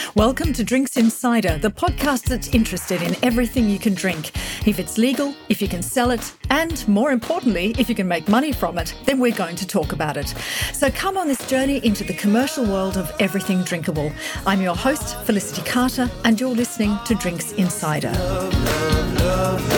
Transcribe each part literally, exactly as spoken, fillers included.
Welcome to Drinks Insider, the podcast that's interested in everything you can drink. If it's legal, if you can sell it, and more importantly, if you can make money from it, then we're going to talk about it. So come on this journey into the commercial world of everything drinkable. I'm your host, Felicity Carter, and you're listening to Drinks Insider. Love, love, love,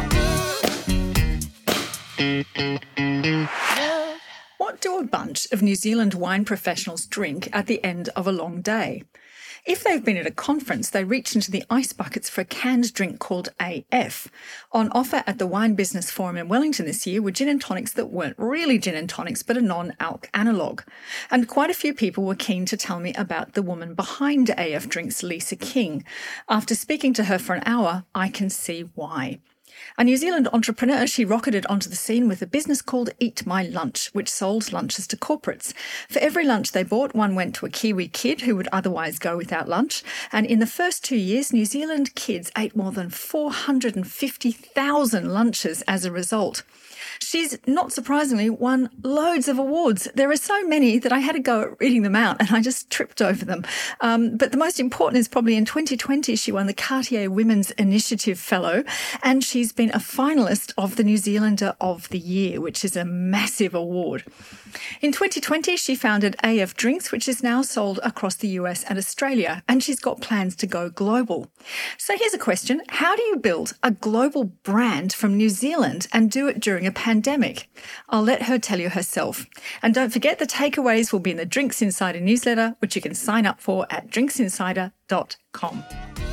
love. What do a bunch of New Zealand wine professionals drink at the end of a long day? If they've been at a conference, they reach into the ice buckets for a canned drink called A F. On offer at the Wine Business Forum in Wellington this year were gin and tonics that weren't really gin and tonics, but a non-alc analogue. And quite a few people were keen to tell me about the woman behind A F Drinks, Lisa King. After speaking to her for an hour, I can see why. A New Zealand entrepreneur, she rocketed onto the scene with a business called Eat My Lunch, which sold lunches to corporates. For every lunch they bought, one went to a Kiwi kid who would otherwise go without lunch. And in the first two years, New Zealand kids ate more than four hundred fifty thousand lunches as a result. She's, not surprisingly, won loads of awards. There are so many that I had to go at reading them out and I just tripped over them. Um, but the most important is probably in twenty twenty, she won the Cartier Women's Initiative Fellow, and she's been a finalist of the New Zealander of the Year, which is a massive award. In twenty twenty, she founded A F Drinks, which is now sold across the U S and Australia, and she's got plans to go global. So here's a question. How do you build a global brand from New Zealand and do it during a pandemic? I'll let her tell you herself. And don't forget, the takeaways will be in the Drinks Insider newsletter, which you can sign up for at drinks insider dot com.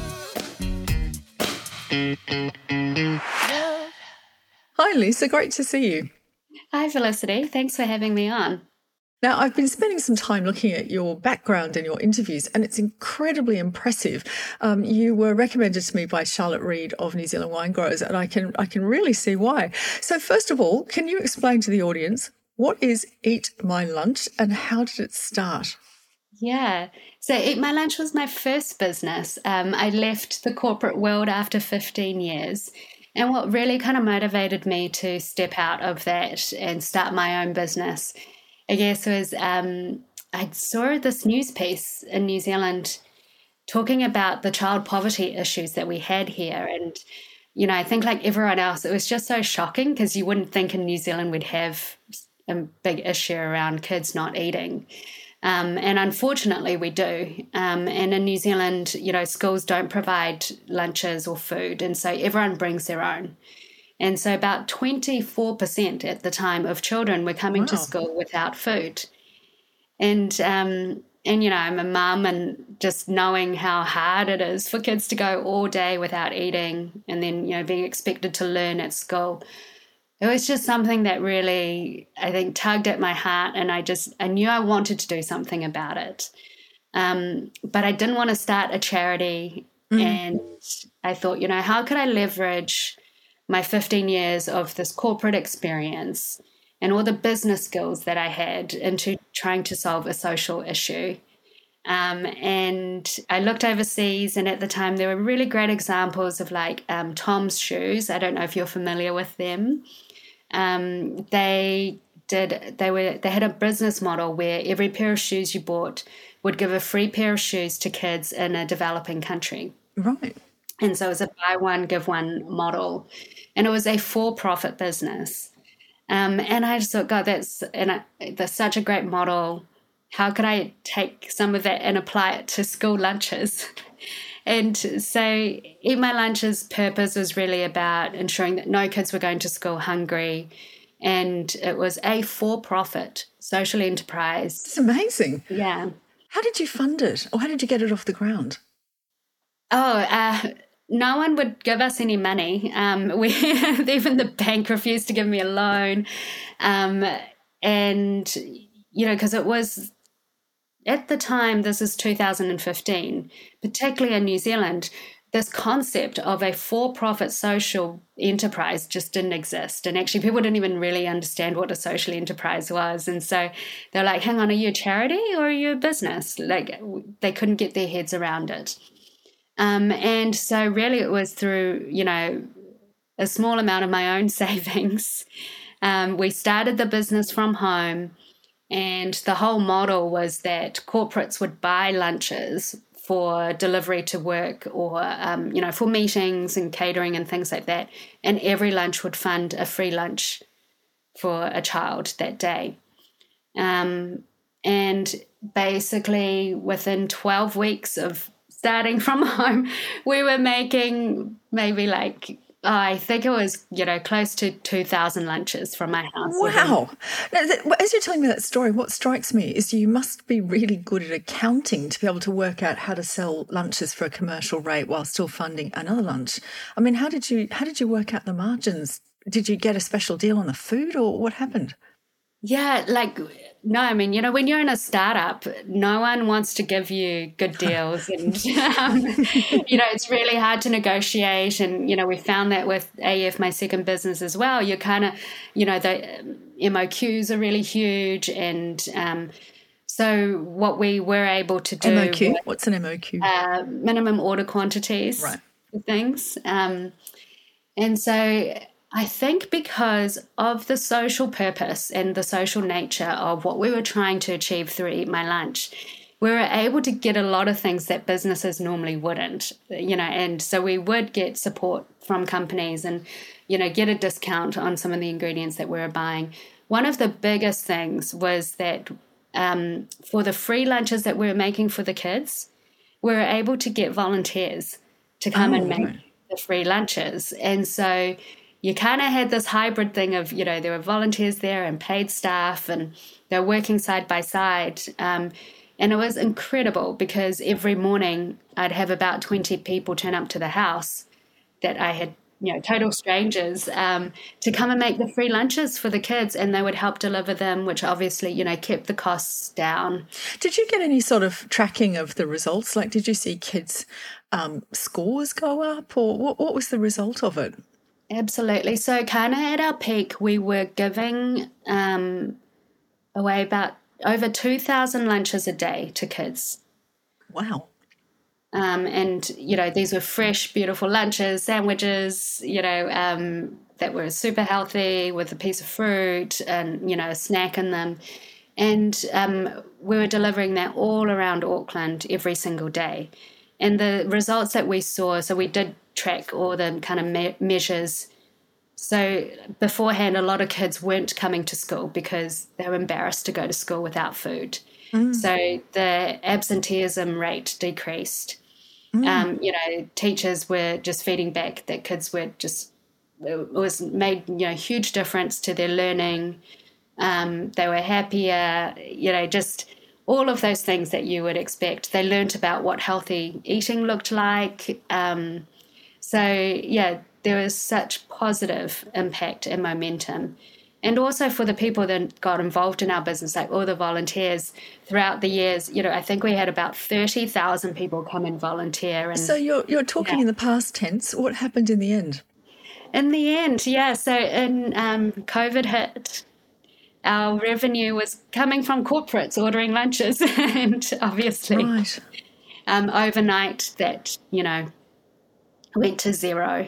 Hi, Lisa. Great to see you. Hi, Felicity. Thanks for having me on. Now, I've been spending some time looking at your background and your interviews, and it's incredibly impressive. Um, you were recommended to me by Charlotte Reid of New Zealand Wine Growers, and I can I can really see why. So first of all, can you explain to the audience, what is Eat My Lunch and how did it start? Yeah. So Eat My Lunch was my first business. Um, I left the corporate world after fifteen years. And what really kind of motivated me to step out of that and start my own business, I guess, was um, I saw this news piece in New Zealand talking about the child poverty issues that we had here. And, you know, I think like everyone else, it was just so shocking because you wouldn't think in New Zealand we'd have a big issue around kids not eating. Um, and unfortunately, we do. Um, and in New Zealand, you know, schools don't provide lunches or food. And so everyone brings their own. And so about twenty-four percent at the time of children were coming wow. to school without food. And, um, and, you know, I'm a mum, and just knowing how hard it is for kids to go all day without eating and then, you know, being expected to learn at school. It was just something that really, I think, tugged at my heart, and I just, I knew I wanted to do something about it. Um, but I didn't want to start a charity, mm. and I thought, you know, how could I leverage my fifteen years of this corporate experience and all the business skills that I had into trying to solve a social issue? Um, and I looked overseas, and at the time there were really great examples of like um, Tom's Shoes. I don't know if you're familiar with them. Um, they did. They were. They had a business model where every pair of shoes you bought would give a free pair of shoes to kids in a developing country. Right. And so it was a buy one, give one model, and it was a for-profit business. Um, and I just thought, God, that's and I, that's such a great model. How could I take some of that and apply it to school lunches? And so Eat My Lunch's purpose was really about ensuring that no kids were going to school hungry. And it was a for-profit social enterprise. It's amazing. Yeah. How did you fund it? Or how did you get it off the ground? Oh, uh, no one would give us any money. Um, we even the bank refused to give me a loan. Um, and, you know, because it was... At the time, this is two thousand fifteen, particularly in New Zealand, this concept of a for-profit social enterprise just didn't exist. And actually, people didn't even really understand what a social enterprise was. And so they're like, hang on, are you a charity or are you a business? Like, they couldn't get their heads around it. Um, and so really it was through, you know, a small amount of my own savings. Um, we started the business from home. And the whole model was that corporates would buy lunches for delivery to work or, um, you know, for meetings and catering and things like that. And every lunch would fund a free lunch for a child that day. Um, and basically within twelve weeks of starting from home, we were making maybe like, oh, I think it was, you know, close to two thousand lunches from my house. Wow. Now, that, as you're telling me that story, what strikes me is you must be really good at accounting to be able to work out how to sell lunches for a commercial rate while still funding another lunch. I mean, how did you how did you work out the margins? Did you get a special deal on the food or what happened? Yeah, like, no, I mean, you know, when you're in a startup, no one wants to give you good deals. And, um, you know, it's really hard to negotiate. And, you know, we found that with A F, my second business as well. You're kind of, you know, the M O Qs are really huge. And um, so what we were able to do. M O Q? Was, What's an M O Q? Uh, minimum order quantities. Right. For things. Um, and so I think because of the social purpose and the social nature of what we were trying to achieve through Eat My Lunch, we were able to get a lot of things that businesses normally wouldn't, you know, and so we would get support from companies and, you know, get a discount on some of the ingredients that we were buying. One of the biggest things was that um, for the free lunches that we were making for the kids, we were able to get volunteers to come oh, and make right. the free lunches. And so you kind of had this hybrid thing of, you know, there were volunteers there and paid staff and they're working side by side. Um, and it was incredible because every morning I'd have about twenty people turn up to the house that I had, you know, total strangers, um, to come and make the free lunches for the kids, and they would help deliver them, which obviously, you know, kept the costs down. Did you get any sort of tracking of the results? Like, did you see kids' um, scores go up, or what, what was the result of it? Absolutely. So kind of at our peak, we were giving um, away about over two thousand lunches a day to kids. Wow. Um, and, you know, these were fresh, beautiful lunches, sandwiches, you know, um, that were super healthy with a piece of fruit and, you know, a snack in them. And um, we were delivering that all around Auckland every single day. And the results that we saw, so we did track all the kind of me- measures. So beforehand, a lot of kids weren't coming to school because they were embarrassed to go to school without food. Mm. So the absenteeism rate decreased. Mm. Um, you know, teachers were just feeding back that kids were just, it was made, you know, huge difference to their learning. Um, they were happier, you know, just all of those things that you would expect. They learnt about what healthy eating looked like. Um, so, yeah, there was such positive impact and momentum. And also for the people that got involved in our business, like all the volunteers throughout the years, you know, I think we had about thirty thousand people come and volunteer. And, so you're you're talking yeah. in the past tense. What happened in the end? In the end, yeah. So in um, COVID hit, our revenue was coming from corporates ordering lunches. And obviously, right. um, overnight that, you know, went to zero.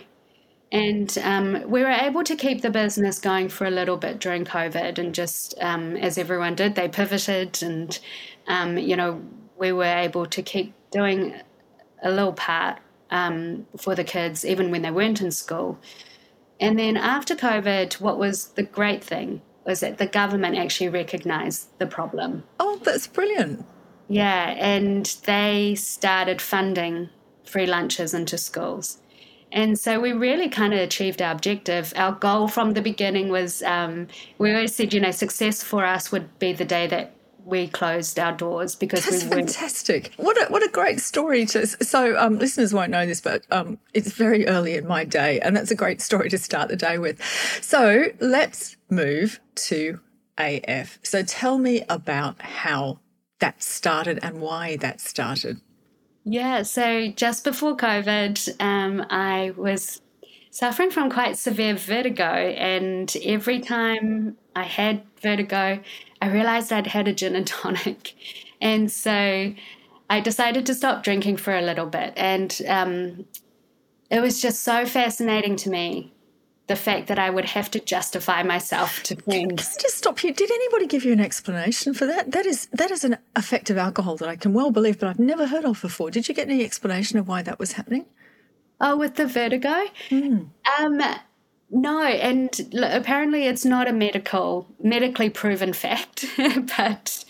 And um, we were able to keep the business going for a little bit during COVID, and just um, as everyone did, they pivoted, and um, you know, we were able to keep doing a little part um, for the kids even when they weren't in school. And then after COVID, what was the great thing was that the government actually recognised the problem. Oh, that's brilliant. Yeah, and they started funding free lunches into schools. And so we really kind of achieved our objective. Our goal from the beginning was, um, we always said, you know, success for us would be the day that we closed our doors, because That's we weren't. Fantastic. What a, what a great story. To, so um, listeners won't know this, but um, it's very early in my day, and that's a great story to start the day with. So let's move to A F. So tell me about how that started and why that started. Yeah, so just before COVID, um, I was suffering from quite severe vertigo, and every time I had vertigo, I realized I'd had a gin and tonic. And so I decided to stop drinking for a little bit, and um, it was just so fascinating to me the fact that I would have to justify myself to friends. Can I just stop you? Did anybody give you an explanation for that? That is that is an effect of alcohol that I can well believe, but I've never heard of before. Did you get any explanation of why that was happening? Oh, with the vertigo? Mm. Um, no, and look, apparently it's not a medical, medically proven fact, but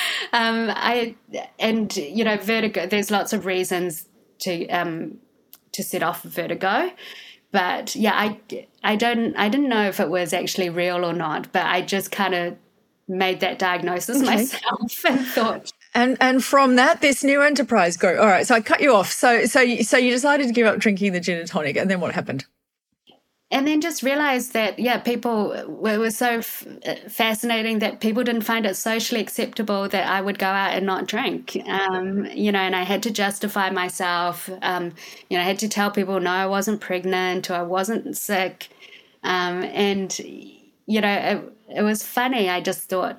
um, I, and, you know, vertigo, there's lots of reasons to um, to set off vertigo. But yeah, I, I don't I didn't know if it was actually real or not, but I just kind of made that diagnosis okay. myself and thought. And and from that, this new enterprise grew. All right, so I cut you off. So so you, so you decided to give up drinking the gin and tonic, and then what happened? And then just realised that, yeah, people were, were so f- fascinating that people didn't find it socially acceptable that I would go out and not drink, um, you know, and I had to justify myself. Um, you know, I had to tell people, no, I wasn't pregnant or I wasn't sick. Um, and, you know, it, it was funny. I just thought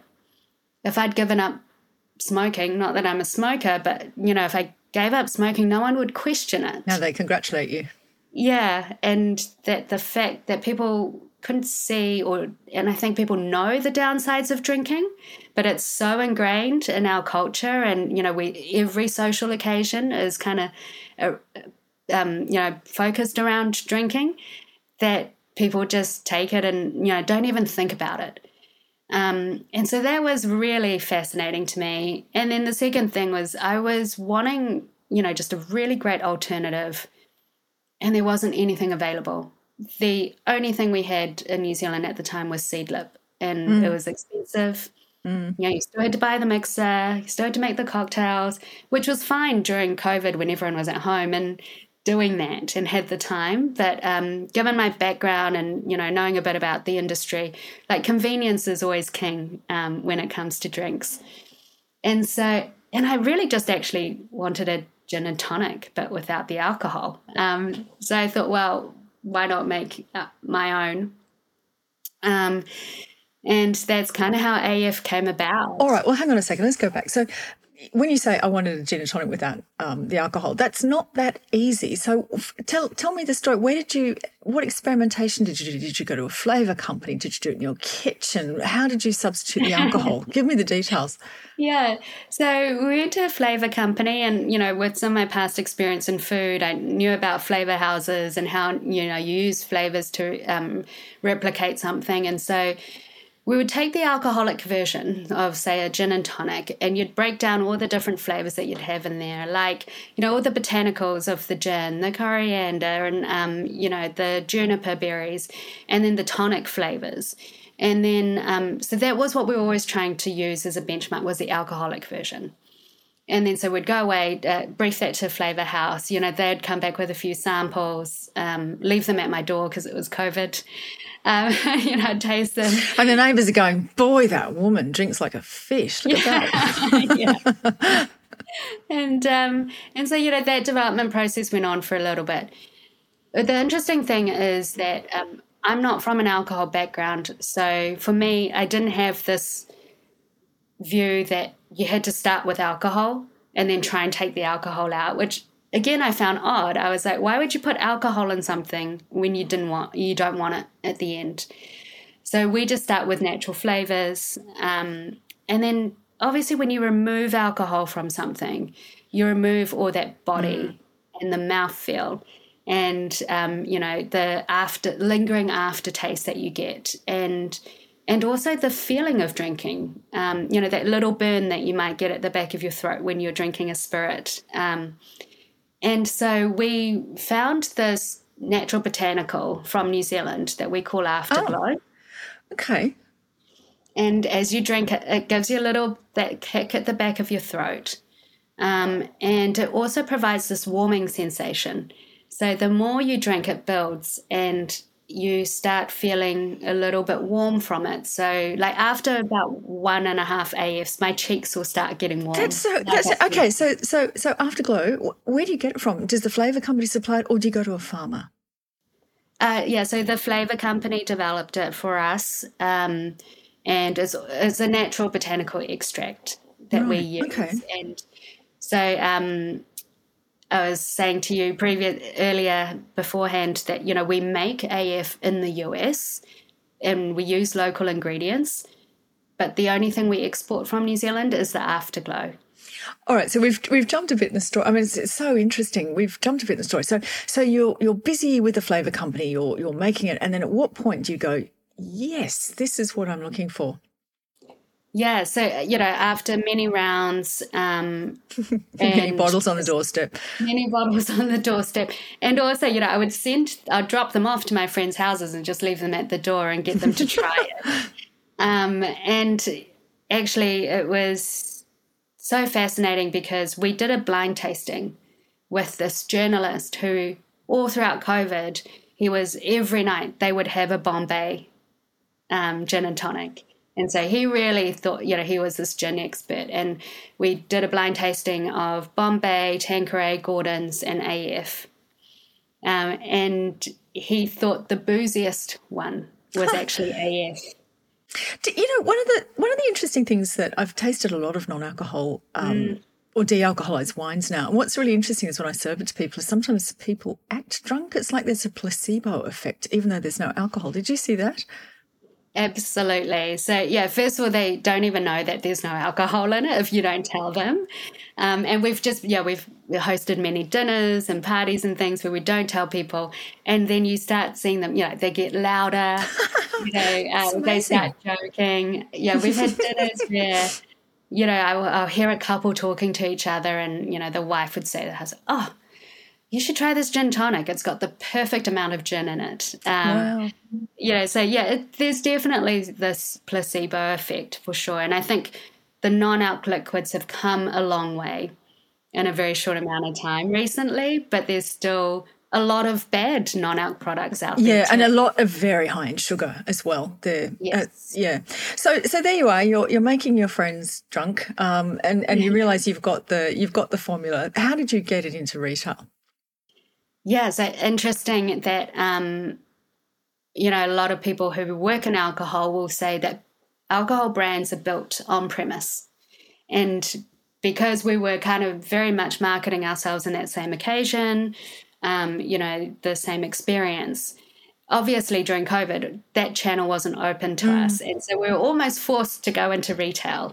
if I'd given up smoking, not that I'm a smoker, but, you know, if I gave up smoking, no one would question it. Now they congratulate you. Yeah, and that the fact that people couldn't see or, and I think people know the downsides of drinking, but it's so ingrained in our culture and, you know, we every social occasion is kind of, uh, um, you know, focused around drinking that people just take it and, you know, don't even think about it. Um, and so that was really fascinating to me. And then the second thing was I was wanting, you know, just a really great alternative. And there wasn't anything available. The only thing we had in New Zealand at the time was Seedlip, and mm. it was expensive. Mm. You know, you still had to buy the mixer, you still had to make the cocktails, which was fine during COVID when everyone was at home and doing that and had the time. But um, given my background and, you know, knowing a bit about the industry, like convenience is always king um, when it comes to drinks. And so, and I really just actually wanted a gin and tonic, but without the alcohol. Um, so I thought, well, why not make uh, my own? Um, and that's kind of how A F came about. All right, well, hang on a second. Let's go back. So when you say I wanted a gin and tonic without um, the alcohol, that's not that easy. So f- tell tell me the story. Where did you, what experimentation did you do? Did you go to a flavour company? Did you do it in your kitchen? How did you substitute the alcohol? Give me the details. Yeah, so we went to a flavour company and, you know, with some of my past experience in food, I knew about flavour houses and how, you know, you use flavours to um, replicate something. And so we would take the alcoholic version of, say, a gin and tonic, and you'd break down all the different flavours that you'd have in there, like, you know, all the botanicals of the gin, the coriander and, um, you know, the juniper berries, and then the tonic flavours. And then, um, so that was what we were always trying to use as a benchmark, was the alcoholic version. And then so we'd go away, uh, brief that to Flavour House. You know, they'd come back with a few samples, um, leave them at my door because it was COVID. Um, you know, I'd taste them. And the neighbours are going, boy, that woman drinks like a fish. Look yeah. at that. yeah. And, um, and so, you know, that development process went on for a little bit. The interesting thing is that um, I'm not from an alcohol background. So for me, I didn't have this view that you had to start with alcohol and then try and take the alcohol out, which again I found odd. I was like, why would you put alcohol in something when you didn't want you don't want it at the end? So we just start with natural flavors, um, and then obviously when you remove alcohol from something, you remove all that body mm. and the mouthfeel and um, you know, the after lingering aftertaste that you get, and And also the feeling of drinking, um, you know, that little burn that you might get at the back of your throat when you're drinking a spirit. Um, and so we found this natural botanical from New Zealand that we call Afterglow. Oh, okay. And as you drink it, it gives you a little, that kick at the back of your throat. Um, and it also provides this warming sensation. So the more you drink, it builds, and you start feeling a little bit warm from it. So like after about one and a half A Fs, my cheeks will start getting warm. That's so, that's, okay, so so so Afterglow, where do you get it from? Does the flavour company supply it, or do you go to a farmer? Uh, yeah, so the flavour company developed it for us, um, and it's, it's a natural botanical extract that right, we use. Okay. And so um, I was saying to you previous earlier beforehand that, you know, we make A F in the U S and we use local ingredients, but the only thing we export from New Zealand is the afterglow. All right, so we've we've jumped a bit in the story. I mean, it's, it's so interesting. We've jumped a bit in the story. So so you're you're busy with the flavour company. You're you're making it, and then at what point do you go, yes, this is what I'm looking for? Yeah, so, you know, after many rounds. Um, many bottles on the doorstep. Many bottles on the doorstep. And also, you know, I would send, I'd drop them off to my friends' houses and just leave them at the door and get them to try it. Um, and actually, it was so fascinating because we did a blind tasting with this journalist who, all throughout COVID, he was every night they would have a Bombay um, gin and tonic. And so he really thought, you know, he was this gin expert. And we did a blind tasting of Bombay, Tanqueray, Gordon's, and A F. Um, and he thought the booziest one was actually A F. You know, one of the one of the interesting things that I've tasted a lot of non-alcohol um, mm. or de-alcoholized wines now. And what's really interesting is when I serve it to people is sometimes people act drunk. It's like there's a placebo effect, even though there's no alcohol. Did you see that? Absolutely. So, yeah, first of all, they don't even know that there's no alcohol in it if you don't tell them. Um, and we've just, yeah, we've hosted many dinners and parties and things where we don't tell people. And then you start seeing them, you know, they get louder, you know, um, they start joking. Yeah, we've had dinners where, you know, I'll, I'll hear a couple talking to each other and, you know, the wife would say to the husband, oh, you should try this gin tonic. It's got the perfect amount of gin in it. Um, wow. You know, so, yeah, it, there's definitely this placebo effect for sure. And I think the non-alc liquids have come a long way in a very short amount of time recently, but there's still a lot of bad non-alc products out there. Yeah, too. and a lot of very high in sugar as well. There, yes. Uh, yeah. So, so there you are. You're you're making your friends drunk, um, and and you realise you've got the you've got the formula. How did you get it into retail? Yeah, so interesting that, um, you know, a lot of people who work in alcohol will say that alcohol brands are built on premise. And because we were kind of very much marketing ourselves in that same occasion, um, you know, the same experience, obviously during COVID, that channel wasn't open to mm. us. And so we were almost forced to go into retail.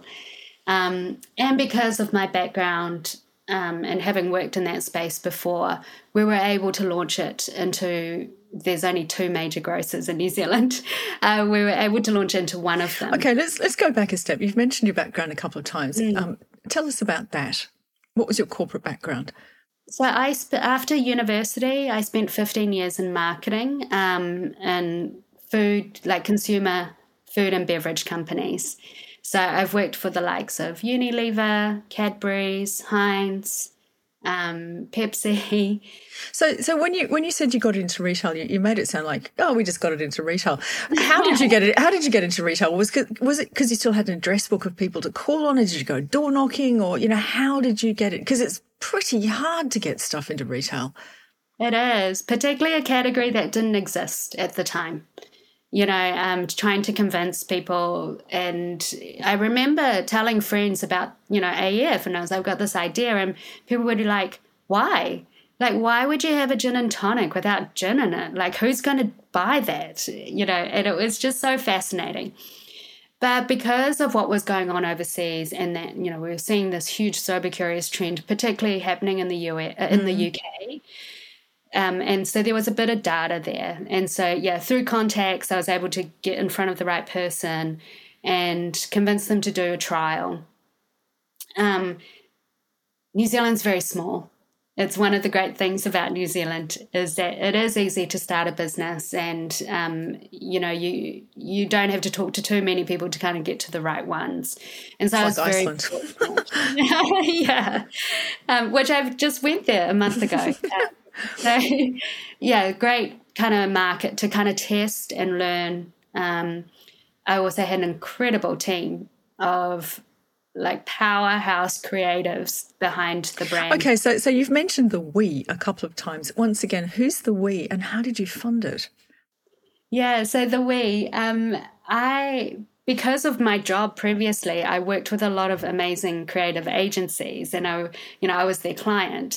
Um, and because of my background, Um, and having worked in that space before, we were able to launch it into, there's only two major grocers in New Zealand. Uh, we were able to launch into one of them. Okay, let's let's go back a step. You've mentioned your background a couple of times. Mm. Um, tell us about that. What was your corporate background? So I sp- after university, I spent fifteen years in marketing um, and food, like consumer food and beverage companies. So I've worked for the likes of Unilever, Cadbury's, Heinz, um, Pepsi. So, so when you when you said you got into retail, you, you made it sound like, oh, we just got it into retail. How did you get it? How did you get into retail? Was was it because you still had an address book of people to call on, or did you go door knocking, or you know, how did you get it? Because it's pretty hard to get stuff into retail. It is, particularly a category that didn't exist at the time. You know, um, trying to convince people. And I remember telling friends about, you know, A F, and I was like, I've got this idea. And people would be like, why? Like, why would you have a gin and tonic without gin in it? Like, who's going to buy that? You know, and it was just so fascinating. But because of what was going on overseas and that, you know, we were seeing this huge sober curious trend, particularly happening in the U S, uh, in mm. the U K, Um, and so there was a bit of data there. And so, yeah, through contacts, I was able to get in front of the right person and convince them to do a trial. Um, New Zealand's very small. It's one of the great things about New Zealand is that it is easy to start a business and, um, you know, you you don't have to talk to too many people to kind of get to the right ones. And so it's I was like very yeah, um, which I've just went there a month ago. um, So, yeah, great kind of market to kind of test and learn. Um, I also had an incredible team of like powerhouse creatives behind the brand. Okay, so so you've mentioned the we a couple of times. Once again, who's the we and how did you fund it? Yeah, so the we, um, I... Because of my job previously, I worked with a lot of amazing creative agencies and I, you know, I was their client.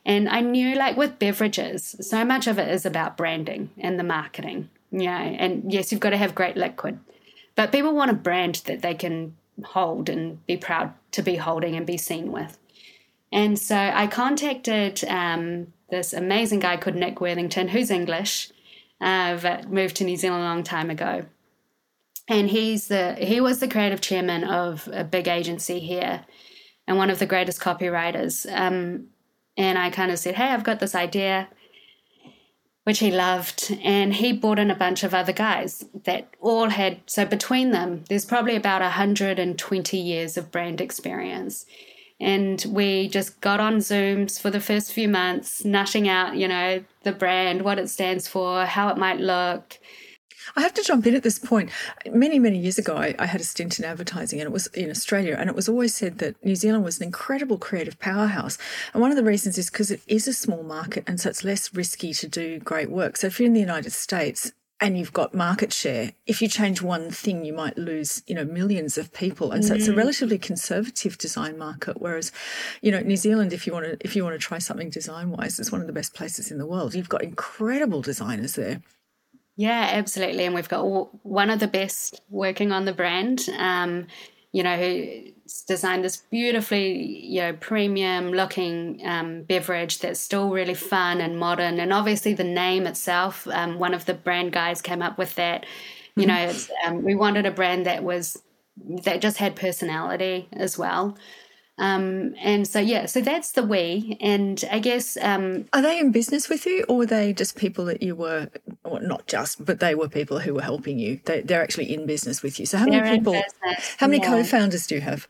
And I knew, like with beverages, so much of it is about branding and the marketing, you know, and yes, you've got to have great liquid, but people want a brand that they can hold and be proud to be holding and be seen with. And so I contacted um, this amazing guy called Nick Worthington, who's English, uh, but moved to New Zealand a long time ago. And he's the he was the creative chairman of a big agency here and one of the greatest copywriters. Um, and I kind of said, hey, I've got this idea, which he loved. And he brought in a bunch of other guys that all had, so between them, there's probably about one hundred twenty years of brand experience. And we just got on Zooms for the first few months, nutting out, you know, the brand, what it stands for, how it might look. I have to jump in at this point. Many, many years ago, I, I had a stint in advertising, and it was in Australia, and it was always said that New Zealand was an incredible creative powerhouse. And one of the reasons is because it is a small market, and so it's less risky to do great work. So if you're in the United States and you've got market share, if you change one thing, you might lose, you know, millions of people. And so mm. it's a relatively conservative design market. Whereas, you know, New Zealand, if you want to, if you want to try something design-wise, it's one of the best places in the world. You've got incredible designers there. Yeah, absolutely. And we've got one of the best working on the brand, um, you know, who's designed this beautifully, you know, premium looking um, beverage that's still really fun and modern. And obviously the name itself, um, one of the brand guys came up with that. You know, it's, um, we wanted a brand that was, that just had personality as well. Um, and so, yeah, so that's the we. And I guess... Um, Are they in business with you, or were they just people that you were, well, not just, but they were people who were helping you? They, they're actually in business with you. So how many people, how many yeah. co-founders do you have?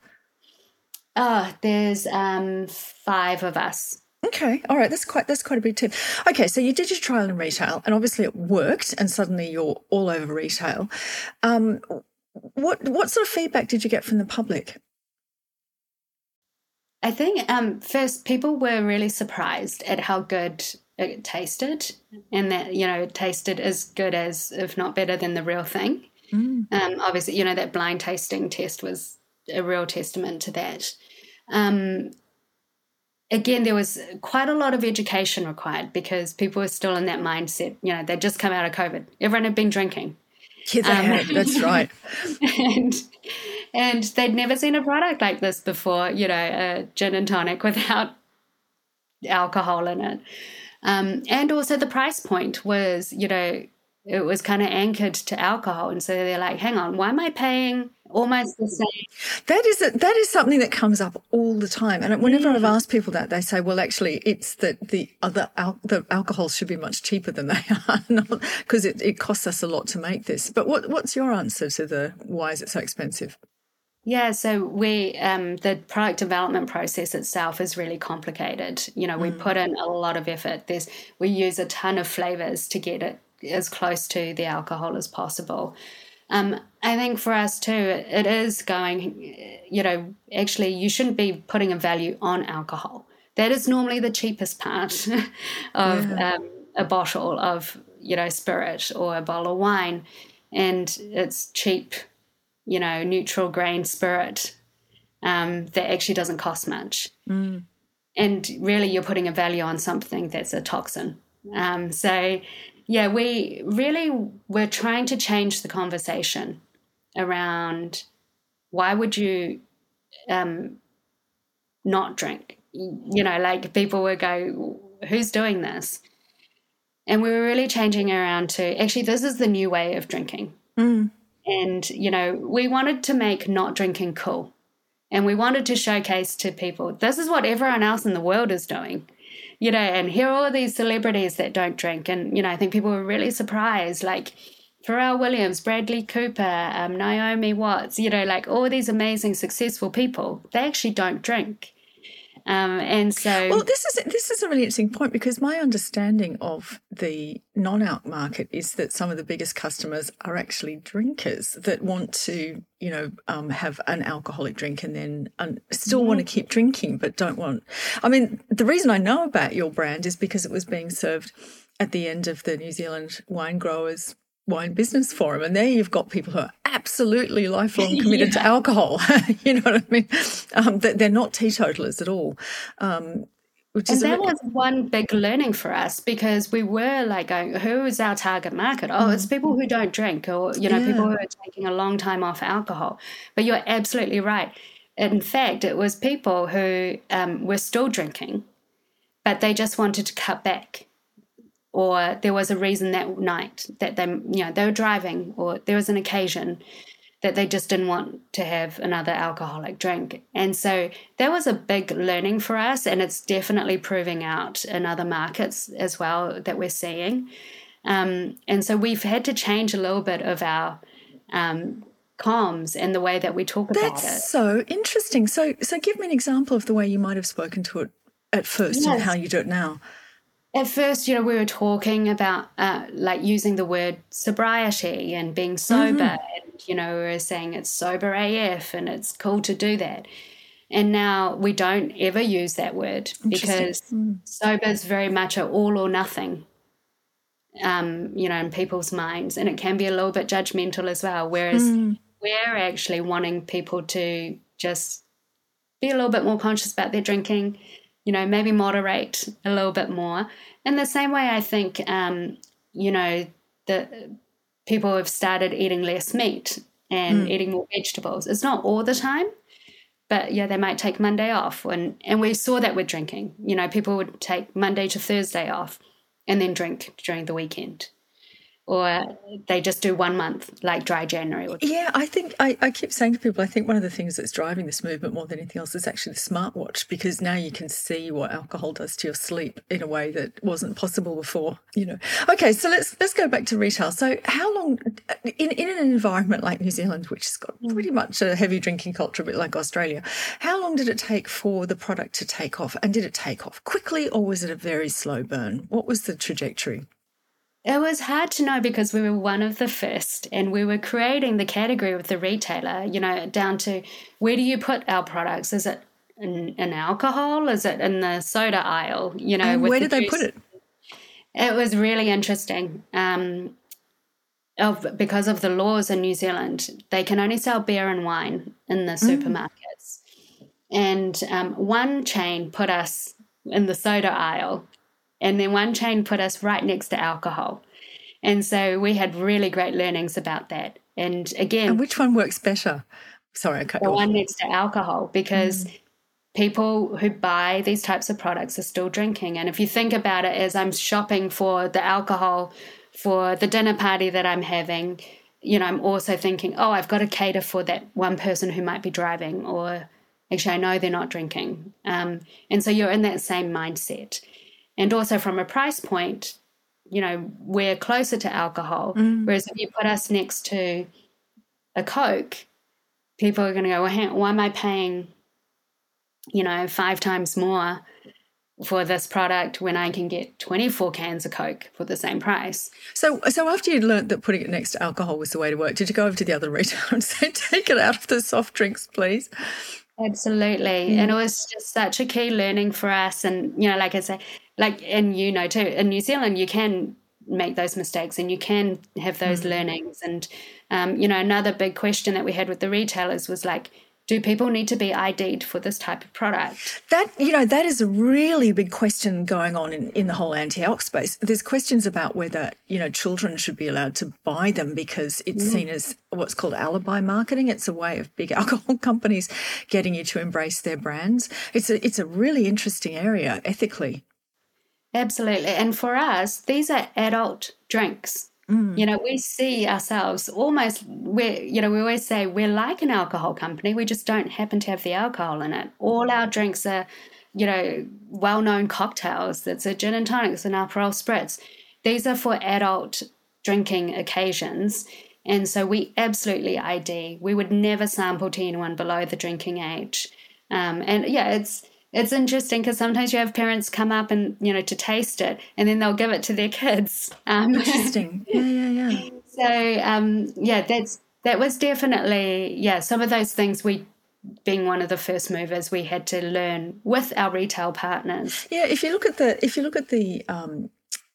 Oh, there's um, five of us. Okay, all right, that's quite that's quite a big team. Okay, so you did your trial in retail, and obviously it worked, and suddenly you're all over retail. Um, what what sort of feedback did you get from the public? I think um, first people were really surprised at how good it tasted, and that, you know, it tasted as good as, if not better than, the real thing. Mm. Um, obviously, you know, that blind tasting test was a real testament to that. Um, again, there was quite a lot of education required because people were still in that mindset. You know, they'd just come out of COVID. Everyone had been drinking. Yeah, they um, had. That's right. and and they'd never seen a product like this before, you know, a gin and tonic without alcohol in it. Um, and also the price point was, you know, it was kind of anchored to alcohol. And so they're like, hang on, why am I paying almost the same? That is a, that is something that comes up all the time. And whenever mm. I've asked people that, they say, well, actually, it's that the other al- the alcohol should be much cheaper than they are, because it, it costs us a lot to make this. But what what's your answer to the why is it so expensive? Yeah, so we um, the product development process itself is really complicated. You know, we mm. put in a lot of effort. There's we use a ton of flavors to get it as close to the alcohol as possible. Um, I think for us too, it is going, you know, actually you shouldn't be putting a value on alcohol. That is normally the cheapest part of yeah. um, a bottle of, you know, spirit or a bottle of wine. And it's cheap, you know, neutral grain spirit um, that actually doesn't cost much. Mm. And really you're putting a value on something that's a toxin. Um, so... Yeah, we really were trying to change the conversation around why would you um, not drink? You know, like people would go, who's doing this? And we were really changing around to, actually, this is the new way of drinking. Mm. And, you know, we wanted to make not drinking cool. And we wanted to showcase to people, this is what everyone else in the world is doing. You know, and here are all these celebrities that don't drink. And, you know, I think people were really surprised, like Pharrell Williams, Bradley Cooper, um, Naomi Watts, you know, like all these amazing, successful people, they actually don't drink. Um, and so... Well, this is this is a really interesting point, because my understanding of the non-alc market is that some of the biggest customers are actually drinkers that want to, you know, um, have an alcoholic drink and then um, still mm-hmm. want to keep drinking but don't want... I mean, the reason I know about your brand is because it was being served at the end of the New Zealand Wine Growers Wine Business Forum, and there you've got people who are absolutely lifelong committed yeah. to alcohol. You know what I mean? Um, they're not teetotalers at all. Um, Which And is that a, was one big learning for us, because we were like going, who is our target market? Oh, it's people who don't drink, or, you know, Yeah. people who are taking a long time off alcohol. But you're absolutely right. In fact, it was people who um, were still drinking, but they just wanted to cut back. Or there was a reason that night that they, you know, they were driving, or there was an occasion that they just didn't want to have another alcoholic drink. And so that was a big learning for us, and it's definitely proving out in other markets as well that we're seeing. Um, and so we've had to change a little bit of our um, comms and the way that we talk about That's it. so interesting. So, so give me an example of the way you might have spoken to it at first Yes. and how you do it now. At first, you know, we were talking about uh, like using the word sobriety and being sober. Mm-hmm. And, you know, we were saying it's sober A F and it's cool to do that. And now we don't ever use that word, because mm. sober is very much an all or nothing, um, you know, in people's minds. And it can be a little bit judgmental as well. Whereas mm. we're actually wanting people to just be a little bit more conscious about their drinking, you know, maybe moderate a little bit more. In the same way, I think, um, you know, the people have started eating less meat and mm. eating more vegetables. It's not all the time, but yeah, they might take Monday off. And, and we saw that with drinking. You know, people would take Monday to Thursday off and then drink during the weekend. Or they just do one month, like dry January. Yeah, I think I, I keep saying to people, I think one of the things that's driving this movement more than anything else is actually the smartwatch, because now you can see what alcohol does to your sleep in a way that wasn't possible before, you know. Okay, so let's let's go back to retail. So how long, in, in an environment like New Zealand, which has got pretty much a heavy drinking culture, a bit like Australia, how long did it take for the product to take off? And did it take off quickly, or was it a very slow burn? What was the trajectory? It was hard to know, because we were one of the first, and we were creating the category with the retailer, you know, down to where do you put our products? Is it in, in alcohol? Is it in the soda aisle? You know, and where the did they juice? put it? It was really interesting. Um, of, because of the laws in New Zealand, they can only sell beer and wine in the supermarkets. Mm. And um, one chain put us in the soda aisle, and then one chain put us right next to alcohol. And so we had really great learnings about that. And again... And which one works better? Sorry, I cut you off. The one next to alcohol, because mm. people who buy these types of products are still drinking. And if you think about it as I'm shopping for the alcohol for the dinner party that I'm having, you know, I'm also thinking, oh, I've got to cater for that one person who might be driving, or actually I know they're not drinking. Um, and so you're in that same mindset. And also from a price point, you know, we're closer to alcohol. Mm. Whereas if you put us next to a Coke, people are going to go, well, why am I paying, you know, five times more for this product when I can get twenty-four cans of Coke for the same price? So so after you'd learnt that putting it next to alcohol was the way to work, did you go over to the other retailer and say, take it out of the soft drinks, please? Absolutely. Mm. And it was just such a key learning for us. And, you know, like I say, like, and you know, too, in New Zealand, you can make those mistakes and you can have those mm. learnings. And, um, you know, another big question that we had with the retailers was like, do people need to be I D'd for this type of product? That, you know, that is a really big question going on in, in the whole anti-alc space. There's questions about whether, you know, children should be allowed to buy them because it's mm. seen as what's called alibi marketing. It's a way of big alcohol companies getting you to embrace their brands. It's a, it's a really interesting area ethically. Absolutely. And for us, these are adult drinks. Mm. You know, we see ourselves almost, we're, you know, we always say we're like an alcohol company. We just don't happen to have the alcohol in it. All our drinks are, you know, well-known cocktails. It's a gin and tonic, it's an Aperol spritz. These are for adult drinking occasions. And so we absolutely I D. We would never sample to anyone below the drinking age. Um, and yeah, it's, It's interesting because sometimes you have parents come up and, you know, to taste it, and then they'll give it to their kids. Um, interesting. Yeah, yeah, yeah. So, um, yeah, that's that was definitely, yeah, some of those things we, being one of the first movers, we had to learn with our retail partners. Yeah, if you look at the, if you look at the, um,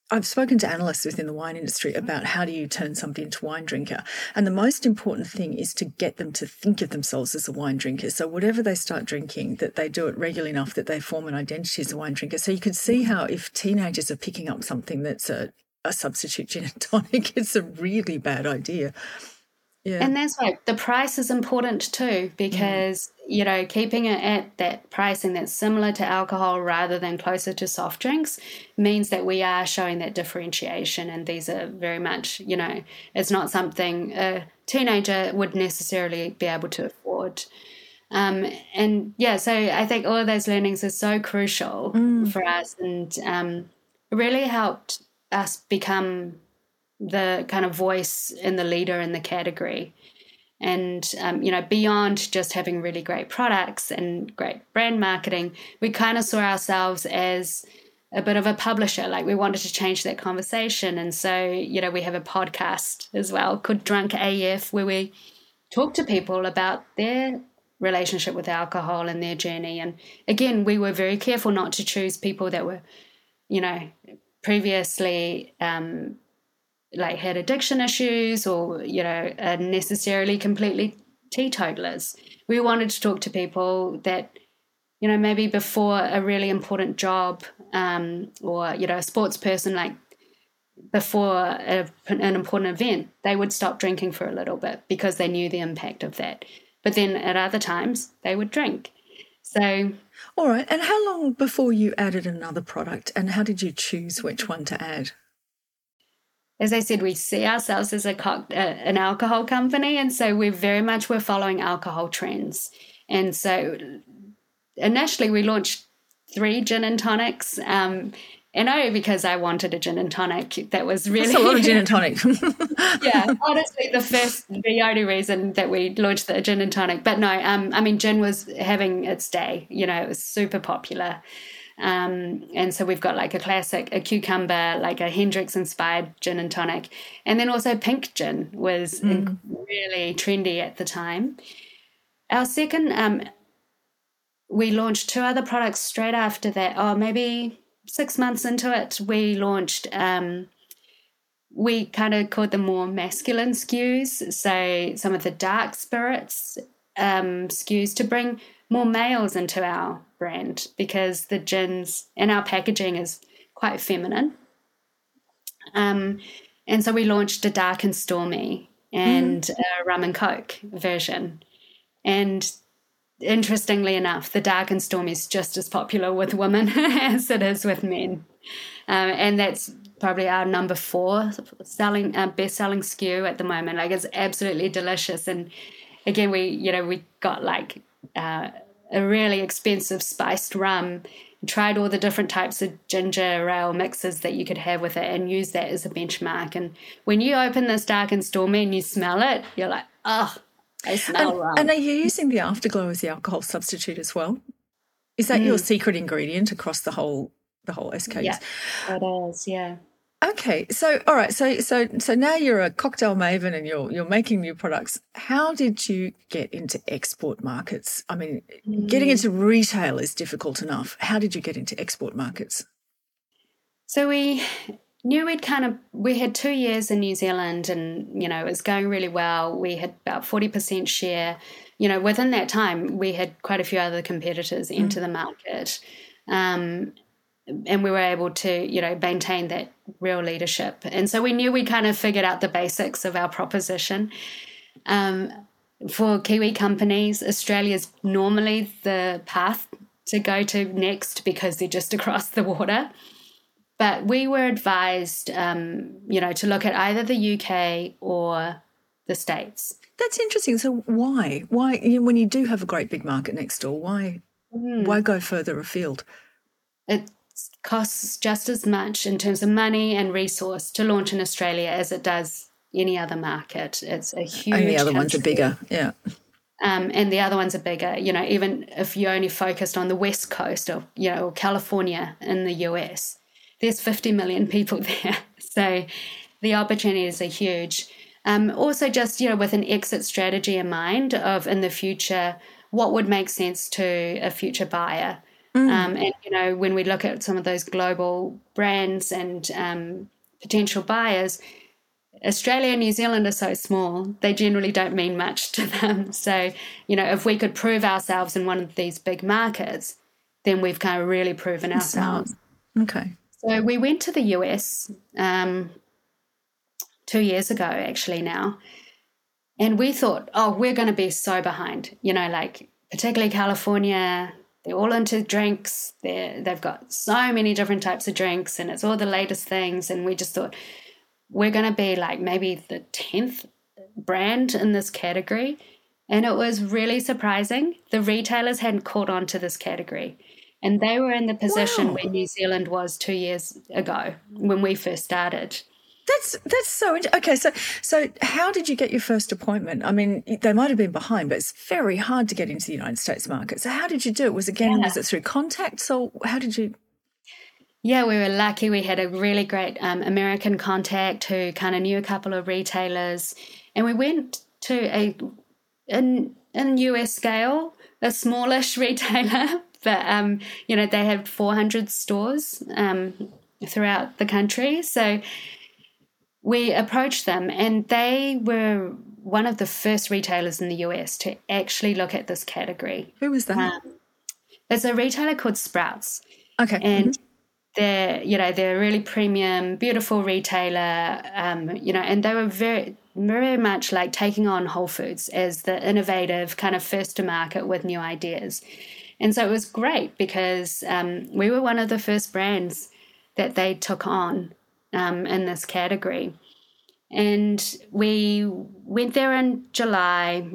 I've spoken to analysts within the wine industry about how do you turn somebody into a wine drinker. And the most important thing is to get them to think of themselves as a wine drinker. So whatever they start drinking, that they do it regularly enough that they form an identity as a wine drinker. So you could see how if teenagers are picking up something that's a, a substitute gin and tonic, it's a really bad idea. Yeah. And that's why the price is important too, because, mm. you know, keeping it at that pricing that's similar to alcohol rather than closer to soft drinks means that we are showing that differentiation. And these are very much, you know, it's not something a teenager would necessarily be able to afford. Um, and yeah, so I think all of those learnings are so crucial mm. for us, and um, it really helped us become the kind of voice and the leader in the category. And, um, you know, beyond just having really great products and great brand marketing, we kind of saw ourselves as a bit of a publisher. Like, we wanted to change that conversation. And so, you know, we have a podcast as well called Drunk A F, where we talk to people about their relationship with alcohol and their journey. And again, we were very careful not to choose people that were, you know, previously um like had addiction issues or, you know, are necessarily completely teetotalers. We wanted to talk to people that, you know, maybe before a really important job um, or, you know, a sports person, like before a, an important event, they would stop drinking for a little bit because they knew the impact of that. But then at other times, they would drink. So... All right. And how long before you added another product, and how did you choose which one to add? As I said, we see ourselves as a co- uh, an alcohol company, and so we very much were following alcohol trends. And so initially we launched three gin and tonics, um, and only because I wanted a gin and tonic. That was really... That's a lot of gin and tonic. Yeah, honestly, the first, the only reason that we launched the gin and tonic. But no, um, I mean, gin was having its day. You know, it was super popular. Um, and so we've got like a classic, a cucumber, like a Hendrick's-inspired gin and tonic. And then also pink gin was mm. really trendy at the time. Our second, um, we launched two other products straight after that. Oh, maybe six months into it, we launched, um, we kind of called them more masculine S K Us. So some of the dark spirits um, S K Us to bring more males into our brand, because the gins and our packaging is quite feminine. Um, and so we launched a dark and stormy and mm. a rum and coke version. And interestingly enough, the dark and stormy is just as popular with women as it is with men. Um, and that's probably our number four selling, uh, best-selling S K U at the moment. Like, it's absolutely delicious. And again, we, you know, we got like... Uh, a really expensive spiced rum, tried all the different types of ginger ale mixes that you could have with it, and use that as a benchmark. And when you open this dark and stormy and you smell it, you're like, oh, I smell and, rum. And are you using the afterglow as the alcohol substitute as well? Is that mm. your secret ingredient across the whole the whole S K Us? Yeah, it is, yeah. Okay, so all right, so so so now you're a cocktail maven and you're you're making new products. How did you get into export markets? I mean, mm. getting into retail is difficult enough. How did you get into export markets? So we knew we'd kind of we had two years in New Zealand, and you know, it was going really well. We had about forty percent share. You know, within that time, we had quite a few other competitors mm. enter the market. Um, and we were able to, you know, maintain that real leadership. And so we knew we kind of figured out the basics of our proposition. Um, for Kiwi companies, Australia's normally the path to go to next because they're just across the water. But we were advised, um, you know, to look at either the U K or the States. That's interesting. So why? Why, you know, when you do have a great big market next door, why, mm. why go further afield? It costs just as much in terms of money and resource to launch in Australia as it does any other market. It's a huge And the other country. ones are bigger, yeah. Um, and the other ones are bigger. You know, even if you only focused on the West Coast of, you know, California in the U S, there's fifty million people there. So the opportunities are huge. Um, also just, you know, with an exit strategy in mind of in the future, what would make sense to a future buyer. Mm. Um, and, you know, when we look at some of those global brands and um, potential buyers, Australia and New Zealand are so small, they generally don't mean much to them. So, you know, if we could prove ourselves in one of these big markets, then we've kind of really proven That's ourselves. Smart. Okay. So we went to the U S um, two years ago, actually now, and we thought, oh, we're going to be so behind, you know, like particularly California. They're all into drinks. They're, they've got so many different types of drinks, and it's all the latest things. And we just thought, we're going to be like maybe the tenth brand in this category. And it was really surprising. The retailers hadn't caught on to this category. And they were in the position Wow. where New Zealand was two years ago when we first started. That's that's so interesting. Okay, so so how did you get your first appointment? I mean, they might have been behind, but it's very hard to get into the United States market. So how did you do it? Was again, yeah. was it through contacts, or how did you? Yeah, we were lucky. We had a really great um, American contact who kind of knew a couple of retailers, and we went to a in in U S scale, a smallish retailer, but um, you know, they had four hundred stores um, throughout the country. So we approached them, and they were one of the first retailers in the U S to actually look at this category. Who was that? Um, it's a retailer called Sprouts. Okay. And mm-hmm. they're, you know, they're a really premium, beautiful retailer, um, you know, and they were very, very much like taking on Whole Foods as the innovative kind of first to market with new ideas. And so it was great because um, we were one of the first brands that they took on um, in this category. And we went there in July,